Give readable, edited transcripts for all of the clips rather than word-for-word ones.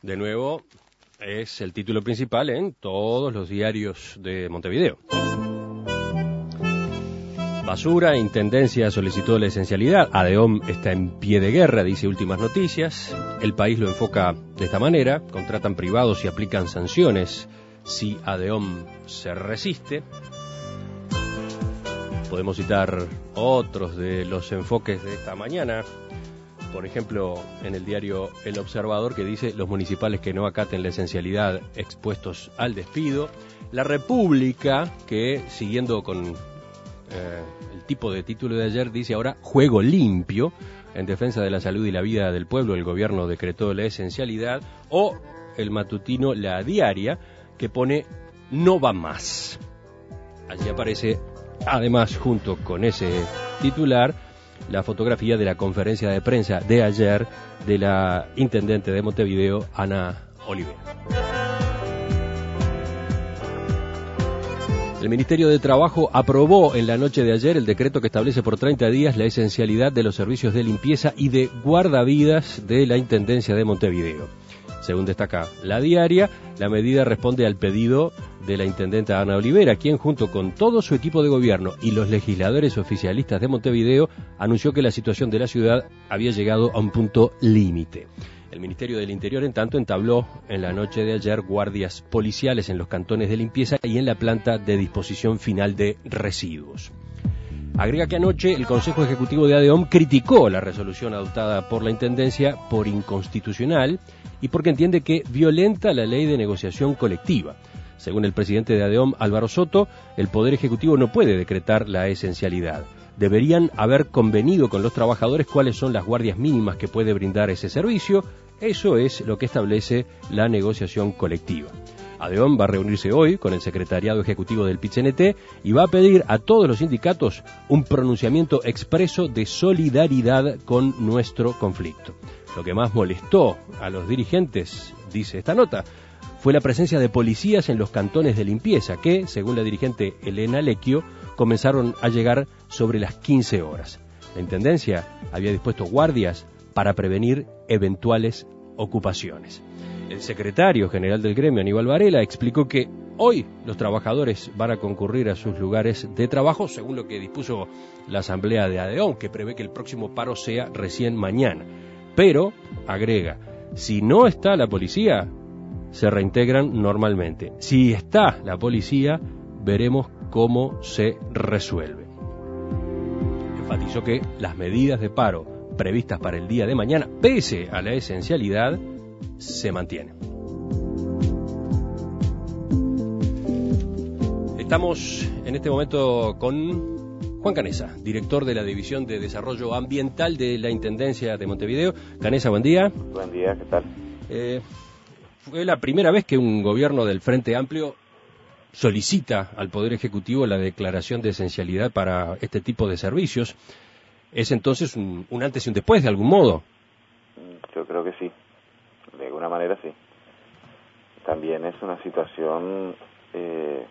de nuevo, es el título principal en todos los diarios de Montevideo. Basura, Intendencia solicitó la esencialidad, ADEOM está en pie de guerra, dice Últimas Noticias. El País lo enfoca de esta manera: contratan privados y aplican sanciones si ADEOM se resiste. Podemos citar otros de los enfoques de esta mañana. Por ejemplo, en el diario El Observador, que dice: los municipales que no acaten la esencialidad expuestos al despido. La República, que siguiendo con el tipo de título de ayer, dice ahora: juego limpio, en defensa de la salud y la vida del pueblo, el gobierno decretó la esencialidad. O el matutino La Diaria, que pone: no va más. Allí aparece, además, junto con ese titular, la fotografía de la conferencia de prensa de ayer de la intendente de Montevideo, Ana Olivera. El Ministerio de Trabajo aprobó en la noche de ayer el decreto que establece por 30 días la esencialidad de los servicios de limpieza y de guardavidas de la Intendencia de Montevideo. Según destaca La Diaria, la medida responde al pedido de la intendenta Ana Olivera, quien junto con todo su equipo de gobierno y los legisladores oficialistas de Montevideo anunció que la situación de la ciudad había llegado a un punto límite. El Ministerio del Interior, en tanto, entabló en la noche de ayer guardias policiales en los cantones de limpieza y en la planta de disposición final de residuos. Agrega que anoche el Consejo Ejecutivo de ADEOM criticó la resolución adoptada por la Intendencia por inconstitucional y porque entiende que violenta la ley de negociación colectiva. Según el presidente de ADEOM, Álvaro Soto, el Poder Ejecutivo no puede decretar la esencialidad. Deberían haber convenido con los trabajadores cuáles son las guardias mínimas que puede brindar ese servicio. Eso es lo que establece la negociación colectiva. ADEOM va a reunirse hoy con el secretariado ejecutivo del PIT-CNT y va a pedir a todos los sindicatos un pronunciamiento expreso de solidaridad con nuestro conflicto. Lo que más molestó a los dirigentes, dice esta nota, fue la presencia de policías en los cantones de limpieza que, según la dirigente Elena Lecchio, comenzaron a llegar sobre las 15 horas. La Intendencia había dispuesto guardias para prevenir eventuales ocupaciones. El secretario general del gremio, Aníbal Varela, explicó que hoy los trabajadores van a concurrir a sus lugares de trabajo, según lo que dispuso la asamblea de ADEOM, que prevé que el próximo paro sea recién mañana. Pero, agrega, si no está la policía, se reintegran normalmente. Si está la policía, veremos cómo se resuelve. Enfatizó que las medidas de paro previstas para el día de mañana, pese a la esencialidad, se mantienen. Estamos en este momento con Juan Canesa, director de la División de Desarrollo Ambiental de la Intendencia de Montevideo. Canesa, buen día. Buen día, ¿qué tal? Fue la primera vez que un gobierno del Frente Amplio solicita al Poder Ejecutivo la declaración de esencialidad para este tipo de servicios. ¿Es entonces un antes y un después, de algún modo? Yo creo que sí, de alguna manera sí. También es una situación de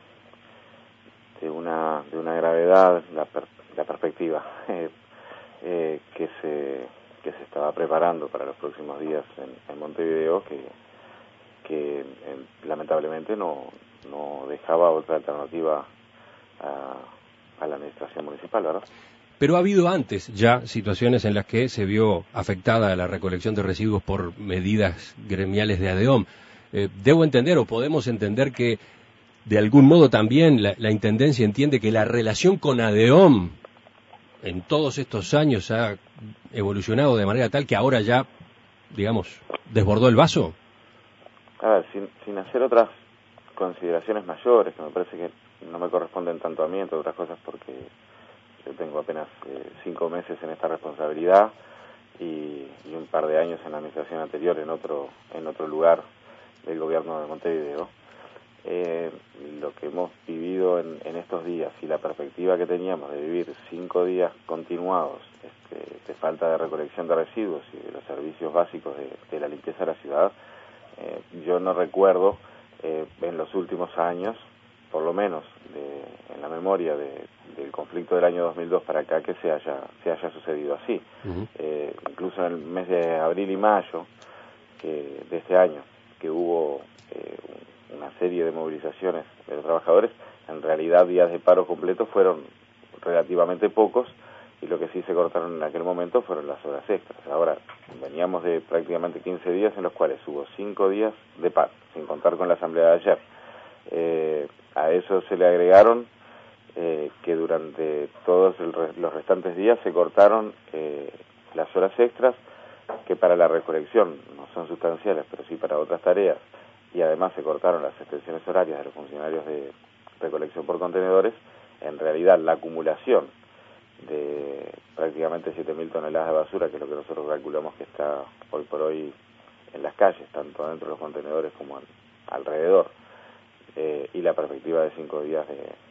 una gravedad, la perspectiva que se estaba preparando para los próximos días en Montevideo, que lamentablemente no dejaba otra alternativa a la administración municipal, ¿verdad? Pero ha habido antes ya situaciones en las que se vio afectada la recolección de residuos por medidas gremiales de ADEOM. Debo entender, o podemos entender, que de algún modo también la Intendencia entiende que la relación con ADEOM en todos estos años ha evolucionado de manera tal que ahora ya, digamos, desbordó el vaso. A ver, sin hacer otras consideraciones mayores, que me parece que no me corresponden tanto a mí, entre otras cosas porque yo tengo apenas 5 meses en esta responsabilidad y un par de años en la administración anterior en otro lugar del gobierno de Montevideo. Lo que hemos vivido en estos días y la perspectiva que teníamos de vivir 5 días continuados de falta de recolección de residuos y de los servicios básicos de la limpieza de la ciudad, yo no recuerdo en los últimos años, por lo menos en la memoria del conflicto del año 2002 para acá, que se haya sucedido así. Incluso en el mes de abril y mayo de este año, que hubo una serie de movilizaciones de los trabajadores, en realidad días de paro completo fueron relativamente pocos, y lo que sí se cortaron en aquel momento fueron las horas extras. Ahora, veníamos de prácticamente 15 días en los cuales hubo 5 días de paro, sin contar con la asamblea de ayer. A eso se le agregaron que durante todos los restantes días se cortaron las horas extras, que para la recolección no son sustanciales, pero sí para otras tareas, y además se cortaron las extensiones horarias de los funcionarios de recolección por contenedores. En realidad, la acumulación de prácticamente 7.000 toneladas de basura, que es lo que nosotros calculamos que está hoy por hoy en las calles, tanto dentro de los contenedores como alrededor, y la perspectiva de 5 días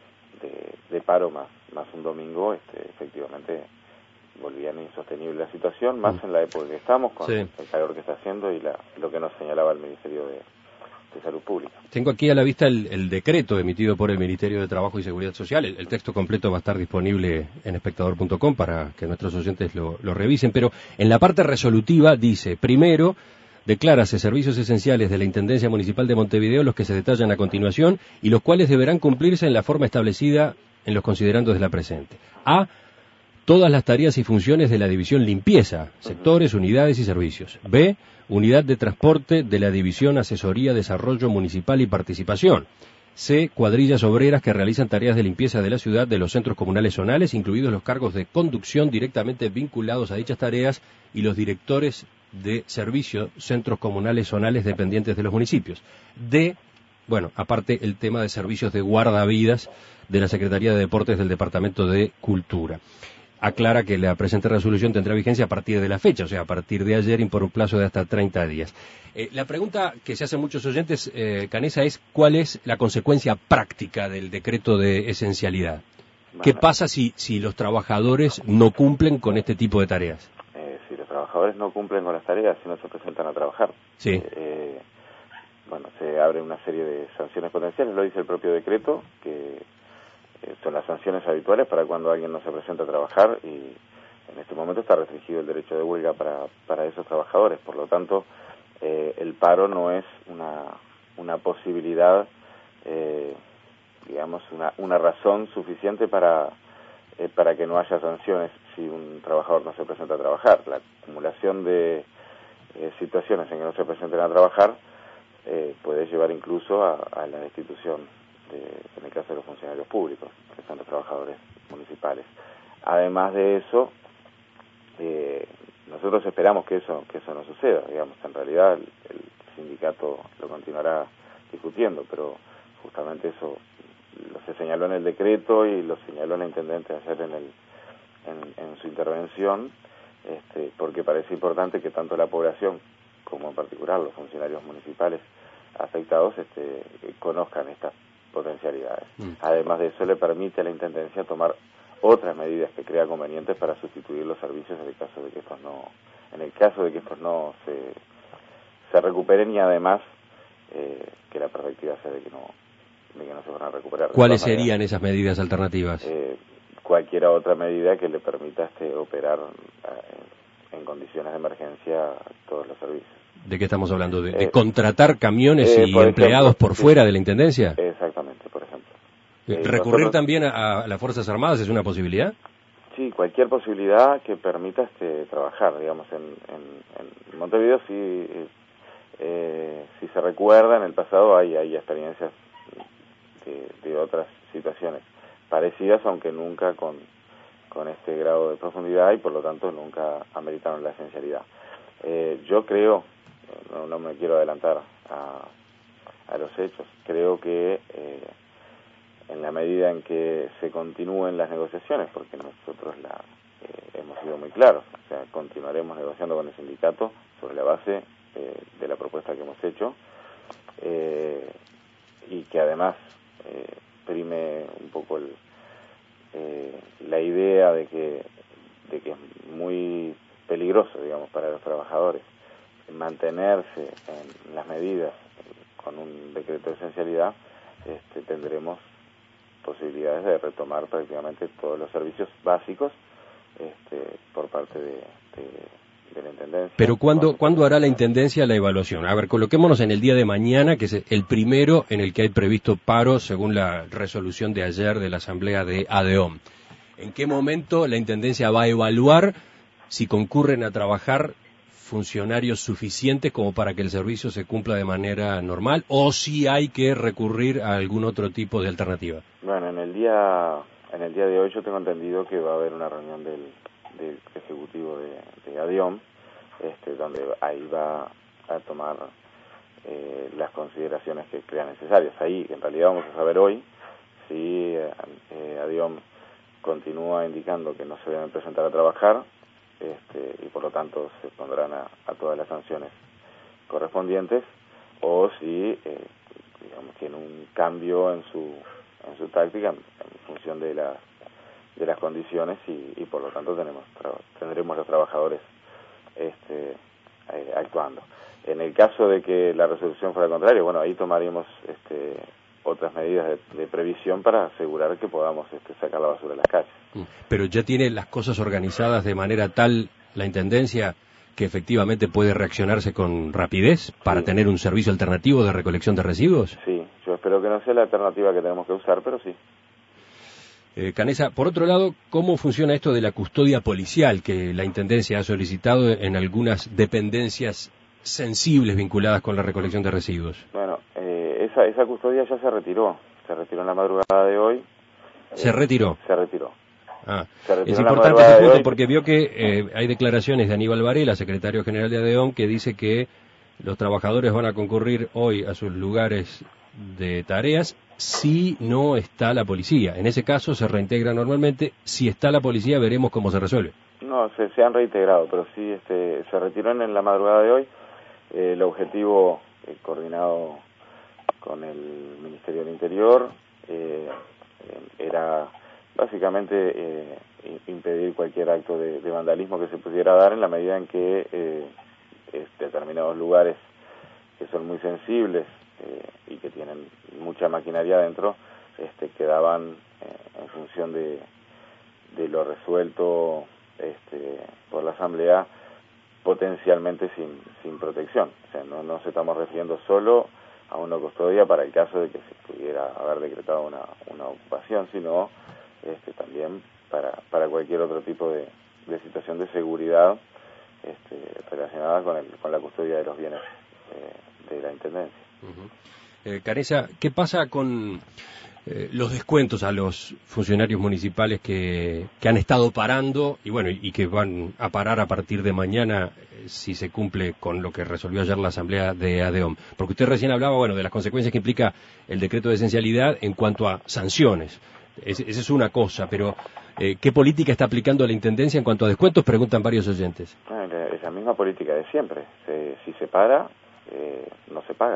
de paro más un domingo, efectivamente volvían insostenible la situación, más en la época que estamos, con el calor que está haciendo y lo que nos señalaba el Ministerio de Salud Pública. Tengo aquí a la vista el decreto emitido por el Ministerio de Trabajo y Seguridad Social. El texto completo va a estar disponible en espectador.com para que nuestros oyentes lo revisen, pero en la parte resolutiva dice: primero, declárase servicios esenciales de la Intendencia Municipal de Montevideo los que se detallan a continuación y los cuales deberán cumplirse en la forma establecida en los considerandos de la presente. A, todas las tareas y funciones de la División Limpieza, sectores, unidades y servicios. B, Unidad de Transporte de la División Asesoría, Desarrollo Municipal y Participación. C, cuadrillas obreras que realizan tareas de limpieza de la ciudad de los centros comunales zonales, incluidos los cargos de conducción directamente vinculados a dichas tareas y los directores de servicios, centros comunales zonales dependientes de los municipios. D, bueno, aparte el tema de servicios de guardavidas de la Secretaría de Deportes del Departamento de Cultura. Aclara que la presente resolución tendrá vigencia a partir de la fecha, o sea, a partir de ayer y por un plazo de hasta 30 días. La pregunta que se hacen muchos oyentes, Canessa, es ¿cuál es la consecuencia práctica del decreto de esencialidad? ¿Qué pasa si los trabajadores no cumplen con este tipo de tareas? Si los trabajadores no cumplen con las tareas, si no se presentan a trabajar, sí. Bueno, se abre una serie de sanciones potenciales, lo dice el propio decreto, que son las sanciones habituales para cuando alguien no se presenta a trabajar, y en este momento está restringido el derecho de huelga para esos trabajadores. Por lo tanto, el paro no es una posibilidad, digamos, una razón suficiente para que no haya sanciones si un trabajador no se presenta a trabajar. La acumulación de situaciones en que no se presenten a trabajar puede llevar incluso a la destitución en el caso de los funcionarios públicos, que son los trabajadores municipales. Además de eso, nosotros esperamos que eso no suceda. Digamos, en realidad el sindicato lo continuará discutiendo, pero justamente eso se señaló en el decreto y lo señaló la intendente ayer en su intervención, porque parece importante que tanto la población como en particular los funcionarios municipales afectados conozcan estas potencialidades. Además de eso, le permite a la Intendencia tomar otras medidas que crea convenientes para sustituir los servicios en el caso de que estos no se recuperen, y además que la perspectiva sea de que no se van a recuperar. ¿Cuáles serían esas medidas alternativas? Cualquier otra medida que le permita operar en condiciones de emergencia todos los servicios. ¿De qué estamos hablando? ¿De contratar camiones y empleados por fuera de la Intendencia? Exactamente, por ejemplo. ¿Recurrir también a las Fuerzas Armadas es una posibilidad? Sí, cualquier posibilidad que permita trabajar. Digamos, en Montevideo si se recuerda, en el pasado hay experiencias de otras situaciones parecidas, aunque nunca con este grado de profundidad, y por lo tanto nunca ameritaron la esencialidad. Yo creo, no me quiero adelantar a los hechos, creo que en la medida en que se continúen las negociaciones, porque nosotros hemos sido muy claros, o sea, continuaremos negociando con el sindicato sobre la base de la propuesta que hemos hecho, y que además prime un poco la idea de que es muy peligroso, digamos, para los trabajadores mantenerse en las medidas con un decreto de esencialidad. Tendremos posibilidades de retomar prácticamente todos los servicios básicos por parte la Intendencia. Pero ¿cuándo hará la Intendencia la evaluación? A ver, coloquémonos en el día de mañana, que es el primero en el que hay previsto paro, según la resolución de ayer de la Asamblea de ADEOM. ¿En qué momento la Intendencia va a evaluar si concurren a trabajar funcionarios suficientes como para que el servicio se cumpla de manera normal, o si hay que recurrir a algún otro tipo de alternativa? Bueno, en el día de hoy yo tengo entendido que va a haber una reunión del ejecutivo de ADEOM, donde ahí va a tomar las consideraciones que crean necesarias. Ahí en realidad vamos a saber hoy si ADEOM continúa indicando que no se deben presentar a trabajar, y por lo tanto se pondrán a todas las sanciones correspondientes, o si digamos, tiene un cambio en su táctica en función de las condiciones, y por lo tanto tendremos los trabajadores actuando. En el caso de que la resolución fuera contraria, bueno, ahí tomaríamos otras medidas de previsión para asegurar que podamos sacar la basura de las calles. Pero ya tiene las cosas organizadas de manera tal la Intendencia que efectivamente puede reaccionarse con rapidez para tener un servicio alternativo de recolección de residuos. Sí, yo espero que no sea la alternativa que tenemos que usar, pero sí. Canesa, por otro lado, ¿cómo funciona esto de la custodia policial que la Intendencia ha solicitado en algunas dependencias sensibles vinculadas con la recolección de residuos? Bueno, esa custodia ya se retiró en la madrugada de hoy. ¿Se retiró? Se retiró. Es importante este punto porque vio que hay declaraciones de Aníbal Varela, secretario general de ADEOM, que dice que los trabajadores van a concurrir hoy a sus lugares de tareas si no está la policía. En ese caso se reintegra normalmente. Si está la policía, veremos cómo se resuelve. No, se han reintegrado, pero sí se retiró en la madrugada de hoy. El objetivo coordinado con el Ministerio del Interior era básicamente impedir cualquier acto de vandalismo que se pudiera dar en la medida en que determinados lugares que son muy sensibles y que tienen mucha maquinaria adentro quedaban en función de lo resuelto por la Asamblea potencialmente sin protección. O sea, no nos estamos refiriendo solo a una custodia para el caso de que se pudiera haber decretado una ocupación, sino también para cualquier otro tipo de situación de seguridad relacionada con la custodia de los bienes de la Intendencia. Canesa, ¿qué pasa con los descuentos a los funcionarios municipales que han estado parando y que van a parar a partir de mañana si se cumple con lo que resolvió ayer la Asamblea de ADEOM? Porque usted recién hablaba de las consecuencias que implica el decreto de esencialidad en cuanto a sanciones. Esa es una cosa, pero ¿qué política está aplicando la Intendencia en cuanto a descuentos? Preguntan varios oyentes. Esa misma política de siempre. Si se para, no se paga.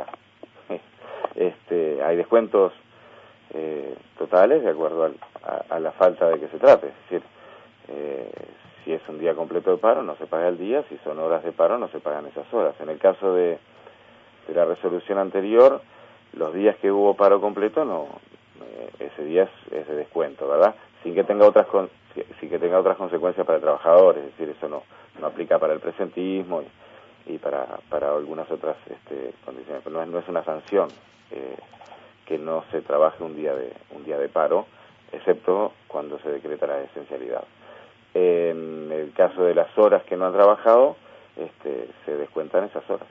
Hay descuentos totales de acuerdo a la falta de que se trate. Es decir, si es un día completo de paro, no se paga el día. Si son horas de paro, no se pagan esas horas. En el caso de la resolución anterior, los días que hubo paro completo, ese día es de descuento, ¿verdad? Sin que tenga otras consecuencias para el trabajador. Es decir, eso no aplica para el presentismo y para algunas otras condiciones. Pero no es una sanción que no se trabaje un día de paro, excepto cuando se decreta la esencialidad. En el caso de las horas que no han trabajado, se descuentan esas horas.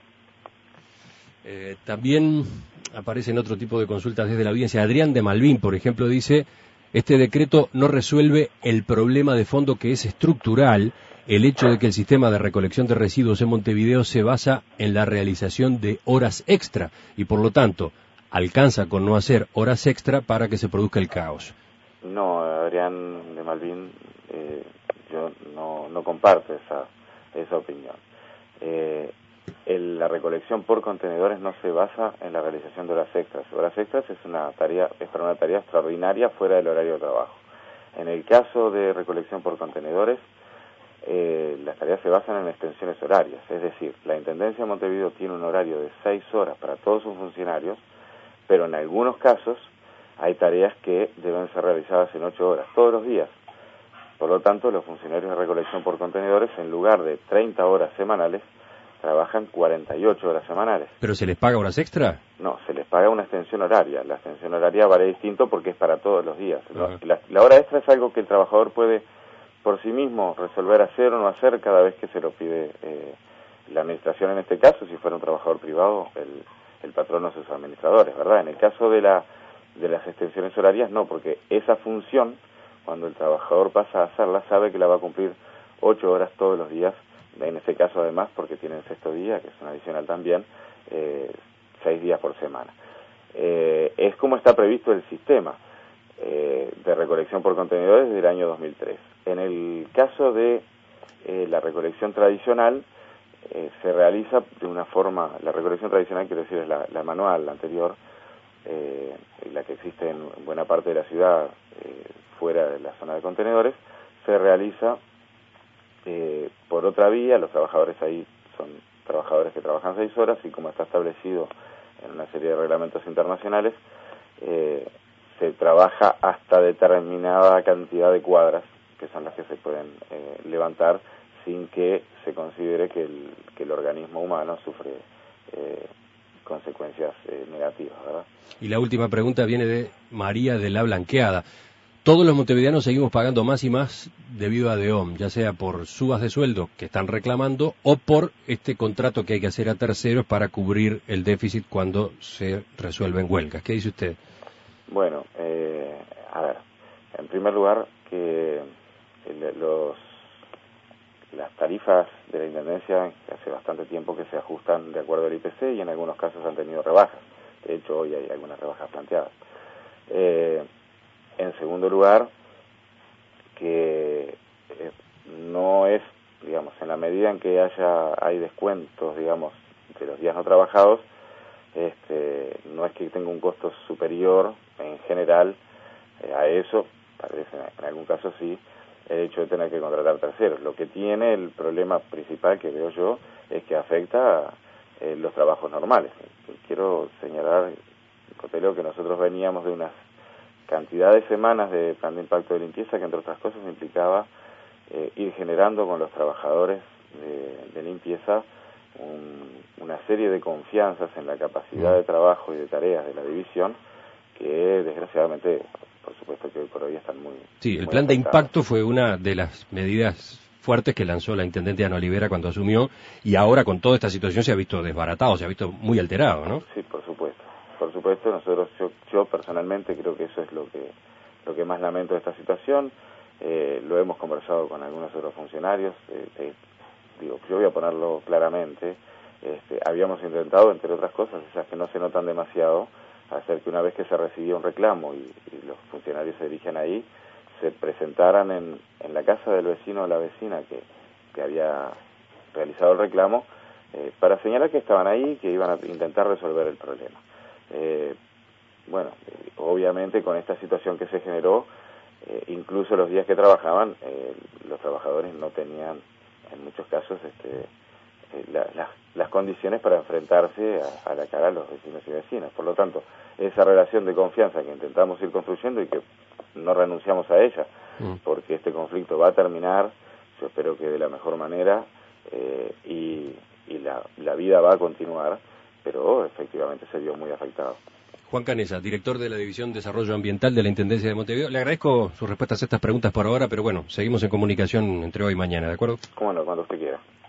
También aparecen otro tipo de consultas desde la audiencia. Adrián de Malvin, por ejemplo, dice: este decreto no resuelve el problema de fondo que es estructural, el hecho de que el sistema de recolección de residuos en Montevideo se basa en la realización de horas extra y por lo tanto alcanza con no hacer horas extra para que se produzca el caos. No, Adrián de Malvin, yo no comparto esa opinión. La recolección por contenedores no se basa en la realización de horas extras. Horas extras es para una tarea extraordinaria fuera del horario de trabajo. En el caso de recolección por contenedores, las tareas se basan en extensiones horarias. Es decir, la Intendencia de Montevideo tiene un horario de 6 horas para todos sus funcionarios, pero en algunos casos hay tareas que deben ser realizadas en 8 horas, todos los días. Por lo tanto, los funcionarios de recolección por contenedores, en lugar de 30 horas semanales, trabajan 48 horas semanales. ¿Pero se les paga horas extra? No, se les paga una extensión horaria. La extensión horaria vale distinto porque es para todos los días. La hora extra es algo que el trabajador puede por sí mismo resolver hacer o no hacer cada vez que se lo pide la administración. En este caso, si fuera un trabajador privado, el patrón o sus administradores, ¿verdad? En el caso de las extensiones horarias, no, porque esa función, cuando el trabajador pasa a hacerla, sabe que la va a cumplir 8 horas todos los días. En este caso, además, porque tiene el sexto día, que es un adicional también, 6 días por semana. Es como está previsto el sistema de recolección por contenedores desde el año 2003. En el caso de la recolección tradicional, se realiza de una forma, la recolección tradicional quiero decir es la manual, la anterior, la que existe en buena parte de la ciudad, fuera de la zona de contenedores, se realiza por otra vía. Los trabajadores ahí son trabajadores que trabajan 6 horas y como está establecido en una serie de reglamentos internacionales, se trabaja hasta determinada cantidad de cuadras, que son las que se pueden levantar sin que se considere que el organismo humano sufre consecuencias negativas, ¿verdad? Y la última pregunta viene de María de la Blanqueada. Todos los montevideanos seguimos pagando más y más debido a DEOM, ya sea por subas de sueldo que están reclamando o por este contrato que hay que hacer a terceros para cubrir el déficit cuando se resuelven huelgas. ¿Qué dice usted? Bueno, a ver, en primer lugar, que las tarifas de la Intendencia, que hace bastante tiempo que se ajustan de acuerdo al IPC y en algunos casos han tenido rebajas. De hecho, hoy hay algunas rebajas planteadas. En segundo lugar, que no es, digamos, en la medida en que hay descuentos, digamos, de los días no trabajados, no es que tenga un costo superior en general a eso, parece en algún caso sí, el hecho de tener que contratar terceros. Lo que tiene el problema principal que veo yo es que afecta a los trabajos normales. Quiero señalar, Coteleo, que nosotros veníamos de unas cantidad de semanas de plan de impacto de limpieza que entre otras cosas implicaba ir generando con los trabajadores de limpieza una serie de confianzas en la capacidad de trabajo y de tareas de la división que desgraciadamente, por supuesto que hoy por hoy están muy... Sí, el muy plan afectadas. de impacto fue una de las medidas fuertes que lanzó la intendente Ana Olivera cuando asumió y ahora con toda esta situación se ha visto desbaratado, se ha visto muy alterado, ¿no? Sí, por supuesto. Por supuesto, nosotros, yo personalmente creo que eso es lo que más lamento de esta situación. Lo hemos conversado con algunos otros funcionarios. Digo, yo voy a ponerlo claramente. Habíamos intentado, entre otras cosas, esas que no se notan demasiado, hacer que una vez que se recibía un reclamo y los funcionarios se dirigen ahí, se presentaran en la casa del vecino o la vecina que había realizado el reclamo, para señalar que estaban ahí, que iban a intentar resolver el problema. Bueno, obviamente con esta situación que se generó, incluso los días que trabajaban, los trabajadores no tenían, en muchos casos, las condiciones para enfrentarse a la cara a los vecinos y vecinas. Por lo tanto, esa relación de confianza que intentamos ir construyendo y que no renunciamos a ella, porque este conflicto va a terminar, yo espero que de la mejor manera, y la vida va a continuar, pero efectivamente se vio muy afectado. Juan Canesa, director de la División de Desarrollo Ambiental de la Intendencia de Montevideo. Le agradezco sus respuestas a estas preguntas por ahora, pero bueno, seguimos en comunicación entre hoy y mañana, ¿de acuerdo? Cómo no, cuando usted quiera.